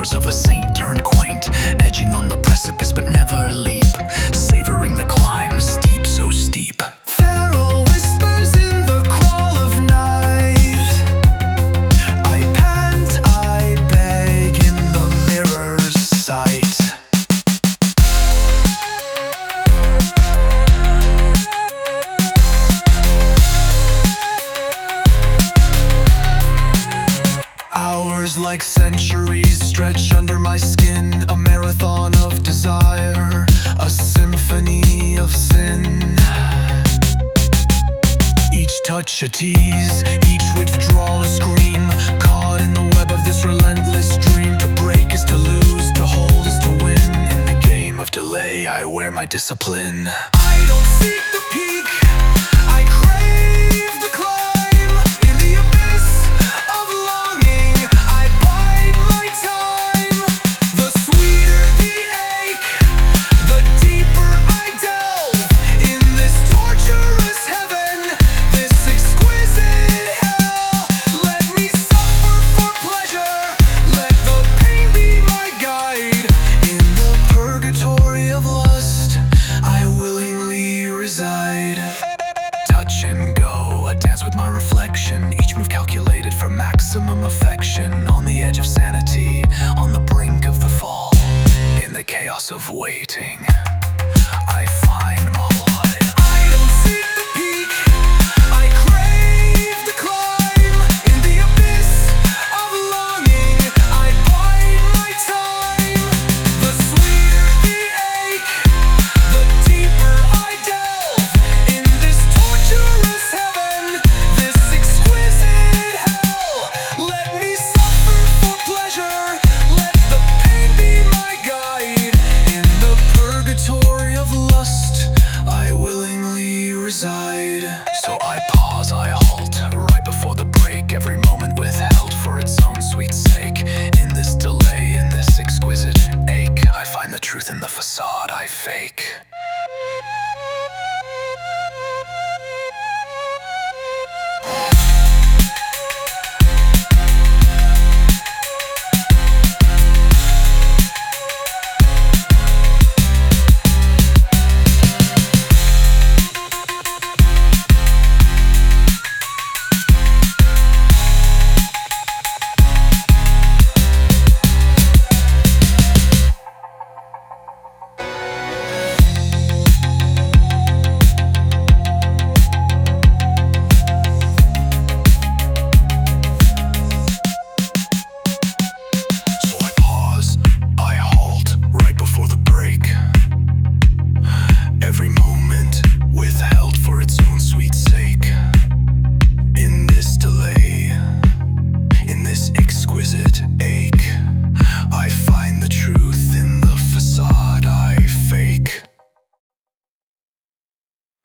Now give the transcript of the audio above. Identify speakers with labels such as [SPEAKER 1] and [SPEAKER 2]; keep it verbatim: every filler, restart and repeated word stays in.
[SPEAKER 1] powers of a saint turned quaint, edging on the precipice but never leap, savoring the climb, steep so steep.
[SPEAKER 2] Feral whispers in the crawl of night. I pant, I beg in the mirror's sight. Hours like centuries stretch under my skin, a marathon of desire, a symphony of sin. Each touch a tease, each withdrawal a scream, caught in the web of this relentless dream. To break is to lose, to hold is to win. In the game of delay I wear my discipline. I don't seek the peak, I crave the climb. In the abyss of longing I bide my time. The sweeter the ache, the deeper I delve in this torturous heaven, this exquisite hell. Let me suffer for pleasure, let the pain be my guide. In the purgatory of lust I willingly reside. Touch and go, a dance with my reflection, each move calculated for maximum affection. On the edge of sanity, on the brink of the fall, in the chaos of waiting.